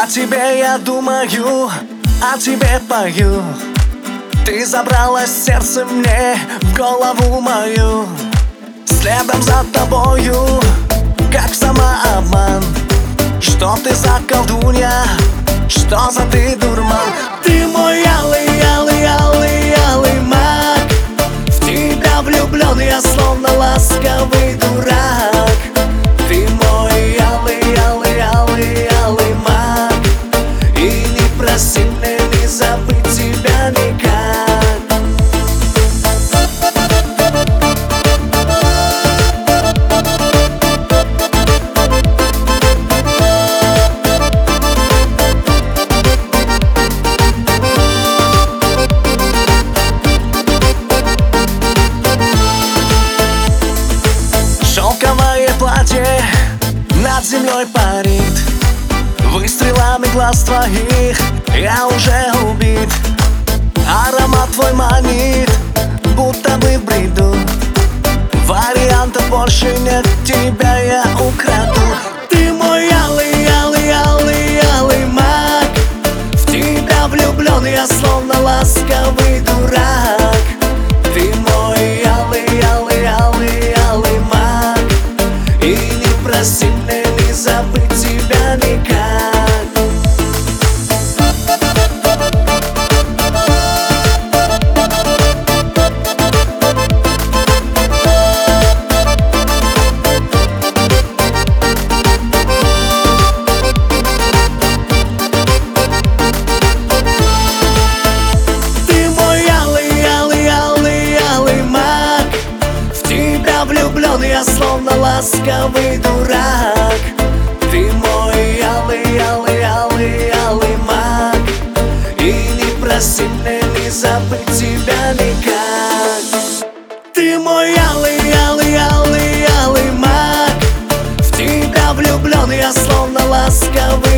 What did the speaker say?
О тебе я думаю, о тебе пою. Ты забрала сердце мне в голову мою. Следом за тобою, как самообман. Что ты за колдунья, что за ты дурман? Ты мой алый, алый, алый, алый маг. В тебя влюблен я, словно ласковый дурак. Ты мой алый, алый, алый, алый маг. И не проси мне не забыть тебя никак. Шелковое платье над землей парит. Выстрелами глаз твоих я уже убит. Аромат твой манит, будто бы в бреду. Вариантов больше нет, тебя я украду. Ты мой алый, алый, алый, алый маг. В тебя влюблен я, словно ласковый дурак. Ты мой алый, алый, алый, алый маг. И не проси мне не забыть тебя никак. Ты мой алый, алый, алый, алый маг. В тебя влюблен я, словно ласковый дурак. Ты мой алый, алый, алый, алый маг. И не проси мне не забыть тебя никак. Ты мой алый, алый, алый, алый маг. В тебя влюблен я, словно ласковый